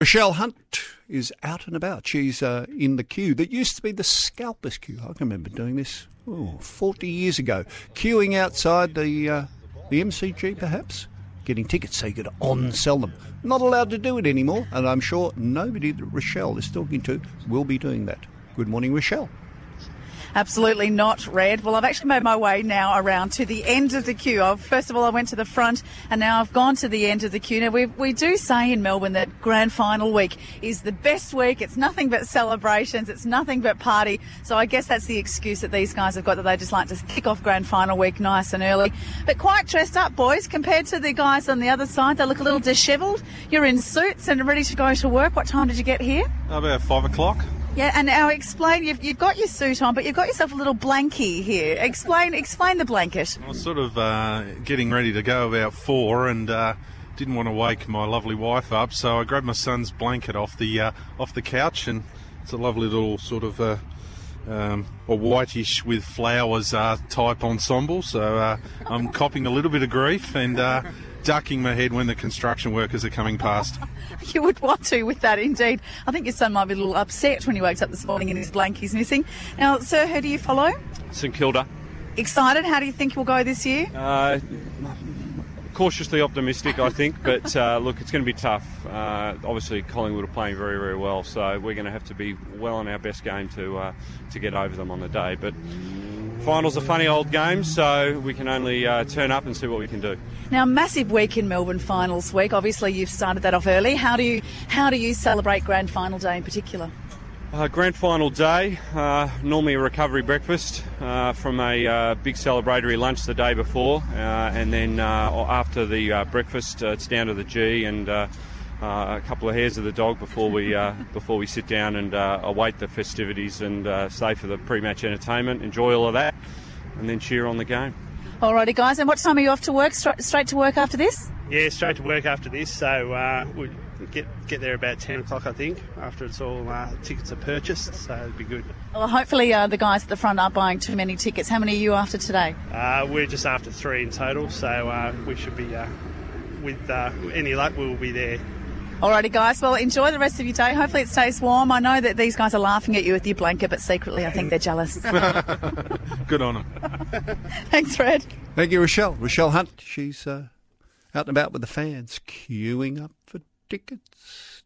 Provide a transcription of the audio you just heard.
Rochelle Hunt is out and about. She's in the queue that used to be the Scalpers queue. I can remember doing this 40 years ago. Queuing outside the MCG, perhaps, getting tickets so you could on-sell them. Not allowed to do it anymore, and I'm sure nobody that Rochelle is talking to will be doing that. Good morning, Rochelle. Absolutely not, Red. Well, I've actually made my way now around to the end of the queue. First of all, I went to the front, and now I've gone to the end of the queue. Now, we do say in Melbourne that Grand Final week is the best week. It's nothing but celebrations. It's nothing but party. So I guess that's the excuse that these guys have got, that they just like to kick off Grand Final week nice and early. But quite dressed up, boys, compared to the guys on the other side. They look a little dishevelled. You're in suits and ready to go to work. What time did you get here? About 5 o'clock. Yeah, and now explain, you've got your suit on, but you've got yourself a little blankie here. Explain the blanket. I was sort of getting ready to go about 4 and didn't want to wake my lovely wife up, so I grabbed my son's blanket off the couch, and it's a lovely little sort of a whitish with flowers type ensemble, so I'm copping a little bit of grief and ducking my head when the construction workers are coming past. You would want to with that, indeed. I think your son might be a little upset when he wakes up this morning and his blankie's missing. Now, sir, who do you follow? St Kilda. Excited? How do you think we'll go this year? Cautiously optimistic, I think, but look, it's going to be tough. Obviously, Collingwood are playing very, very well, so we're going to have to be well on our best game to get over them on the day. But finals are funny old games, so we can only turn up and see what we can do. Now, massive week in Melbourne Finals week. Obviously, you've started that off early. How do you celebrate Grand Final Day in particular? Grand Final Day, normally a recovery breakfast from a big celebratory lunch the day before, and then after the breakfast, it's down to the G and a couple of hairs of the dog before we sit down and await the festivities and stay for the pre-match entertainment, enjoy all of that, and then cheer on the game. Alrighty, guys, and what time are you off to work? Straight to work after this? Yeah, straight to work after this, so we'll get there about 10 o'clock, I think, after it's all tickets are purchased, so it'll be good. Well, hopefully the guys at the front aren't buying too many tickets. How many are you after today? We're just after 3 in total, so we should be, with any luck, we'll be there. Alrighty, guys, well, enjoy the rest of your day. Hopefully it stays warm. I know that these guys are laughing at you with your blanket, but secretly I think they're jealous. Good on them. Thanks, Fred. Thank you, Rochelle. Rochelle Hunt, she's out and about with the fans, queuing up for tickets.